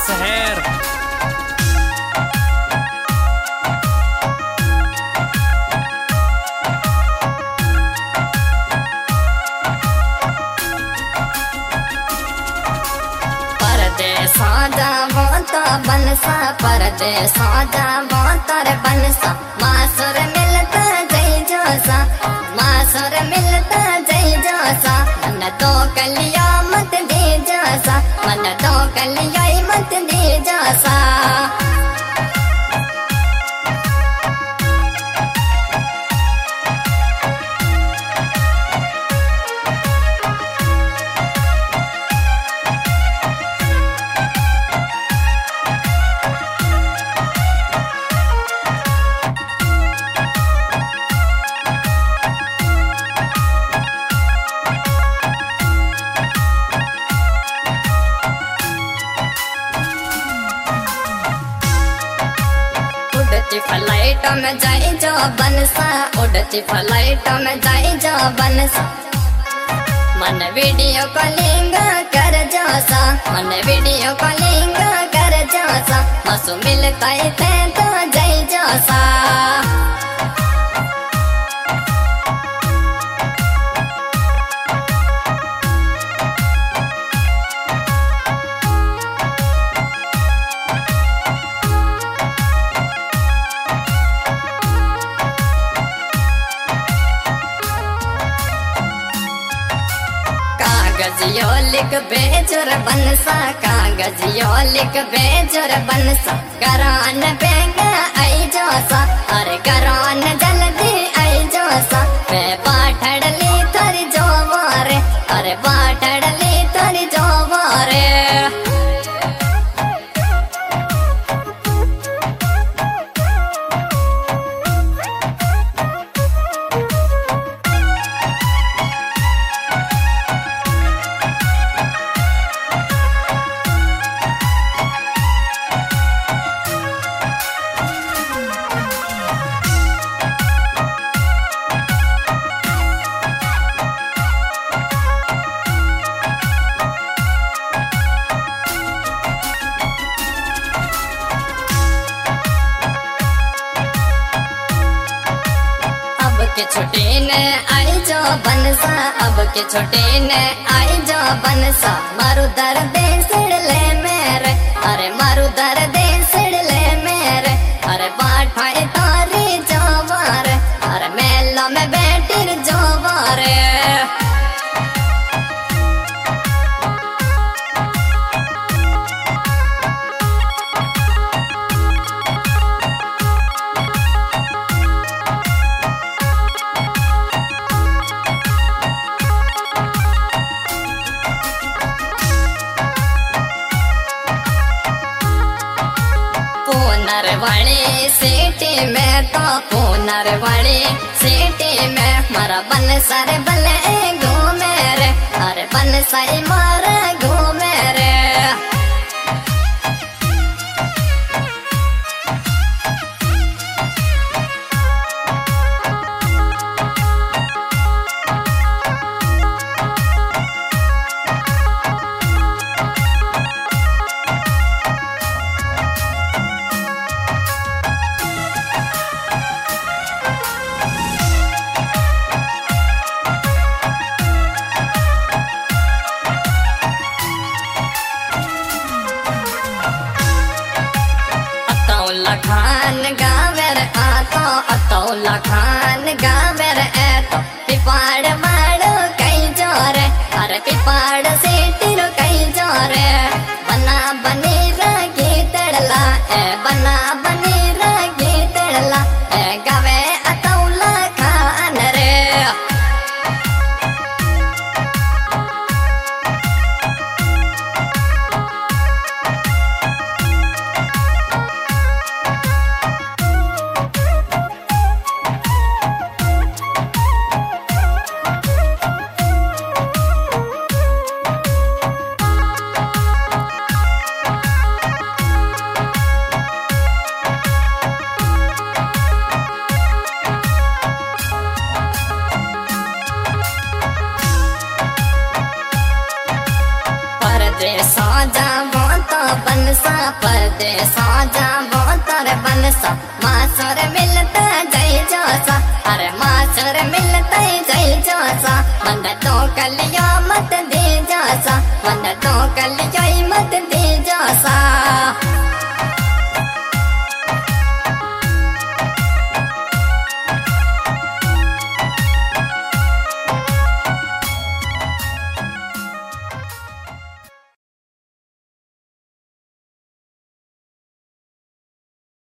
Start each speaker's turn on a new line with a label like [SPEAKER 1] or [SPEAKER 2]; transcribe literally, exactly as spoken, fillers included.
[SPEAKER 1] शहर।
[SPEAKER 2] परदेसा जावो तो बनसा, परदेसा जावो तर बनसा, मासुर मिलता जय जोसा, मासुर मिलता जय जोसा, मन तो कलिया मत दे जोसा, मन तो कलिया मत दे जोसा। उड़ती फ्लाइट में जाई जो बनसा, उड़ती फ्लाइट में जाई जो बनसा, मन वीडियो कॉलिंग कर जोसा, मन वीडियो कॉलिंग कर जोसा, मसु मिलता थे तो जय जोसा। कागजियो लिख बेजोर बनसा, कागजियो लिख बेजोर बनसा, करान बेंग आई जोसा, अरे करान जल्दी आई जोसा, मैं बाठड़ली थरी जो वारे, अरे बाठड़ली थरी जो वारे। के छोटे ने आई जो बनसा, अब के छोटे ने आई जो बनसा, मारू दर्द सिड़ ले मेरे, अरे मारू दर्द सिड़ ले मेरे, अरे बाठाई तारी जो वारे, अरे मेला में बैठी जो वारे। पुनरवाड़ी सिटी में तो पुनरवाड़ी सिटी में मारा बन सारे बले घूमे रे, अरे बन साई मारा घूमे रे। खान गावेर आतो, अतौला खान गावेर एतो, पिपाड़ माड़ो कई जोरे, अरे पिपाड़ सीटिरो कई जोरे, बना बनी रागी तड़ला, ए बना बनी रागी तड़ला, ए गावे अतौला खान रे। बनसा परदेसा जाबो तोर बनसा मासुर मिलता जय जोसा अरे मासुर मिलता जय जोसा मन तो कलिया मत दे जोसा मन तो कलिया मत दे जोसा।